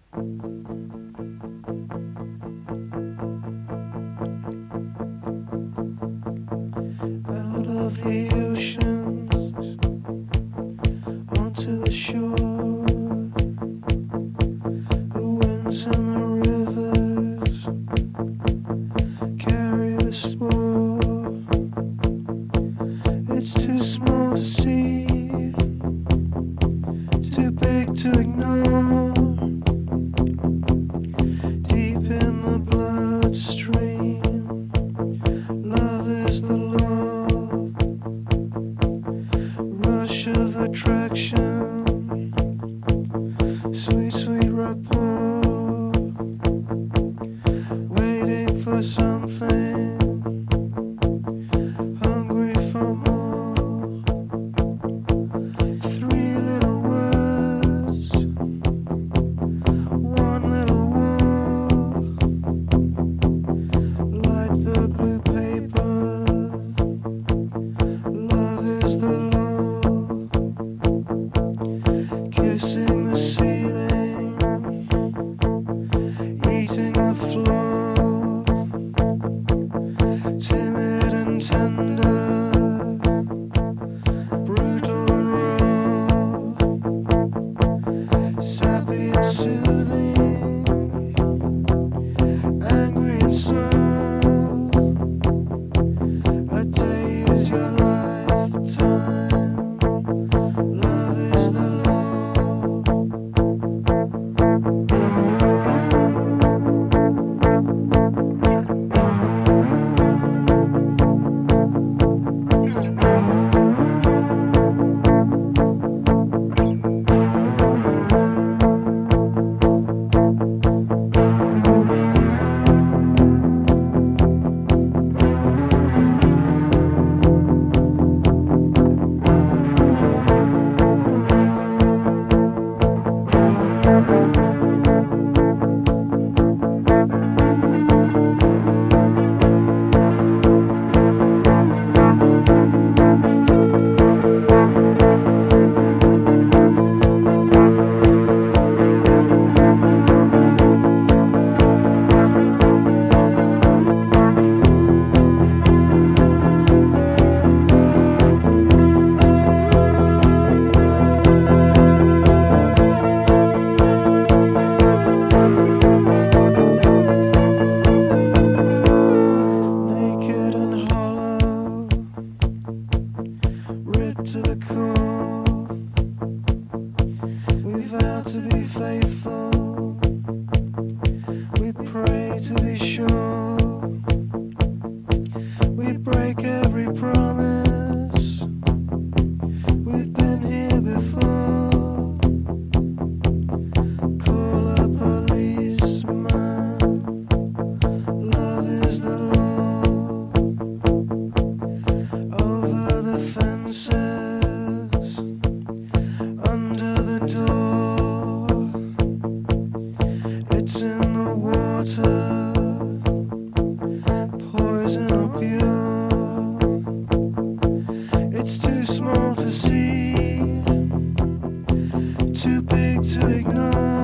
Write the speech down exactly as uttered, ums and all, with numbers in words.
Out of the oceans onto the shore, the winds and the rivers carry the spore. It's too small to see, too big to ignore. Deep in the bloodstream, love is the law. Rush of attraction, sweet, sweet rapport. Waiting for something, hungry for more. Three little words, one little war. Light the blue paper, love is the law. Kissing the ceiling, eating the floor. Timid and tender, brutal and raw. Sappy and soothing, angry and slow. A day is your lifetime, love is the law. Naked and hollow, ripped to the core. We vow to be faithful, we pray to be sure. We break every promise, we've been here before. Call a policeman, love is the law. Over the fences, under the door. It's in the water, poison or pure. It's too small to see, too big to ignore.